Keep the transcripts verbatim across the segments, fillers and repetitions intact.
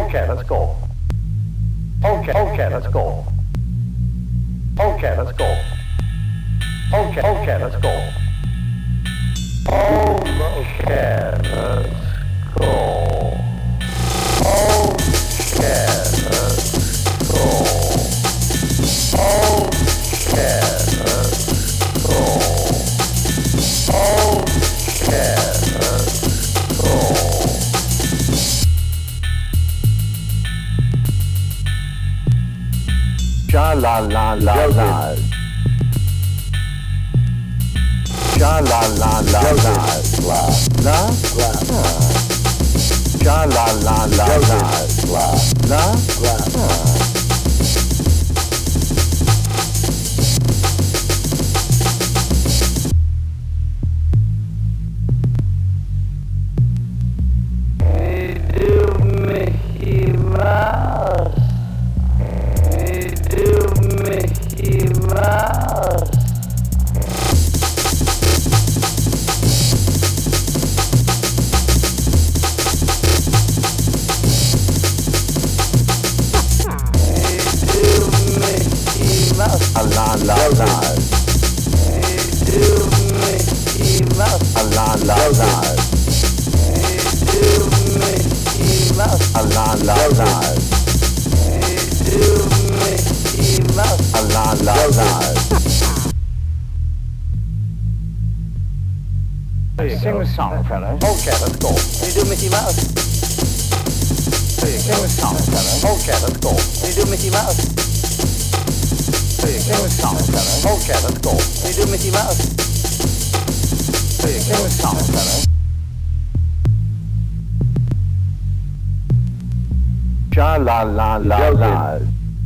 Okay, let's go. Okay, okay, let's go. Okay, let's go. Okay, okay, let's go. Okay, let's go. Okay, let's go. Okay, let's go. Okay, let's go. Sha la la la la. Sha la la la la la la la. Sha la la la la la la la. La la la la. La la la la. La la la la. La la la la. Sing the song, fellas. Okay, let's go. You do Mickey Mouse. Sing the song, fellas. Okay, let's go. You do Mickey Mouse. Sing the song, fellas. Okay, let's go. You do Mickey Mouse. Sing the song, fellas. Sha la la la la.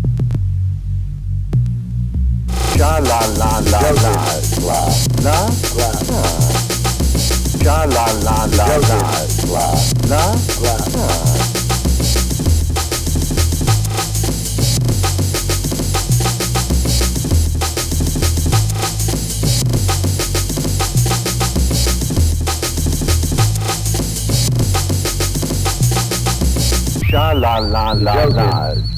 Sha la la la la la la la. Sha la la la la la la la. Sha la la la la.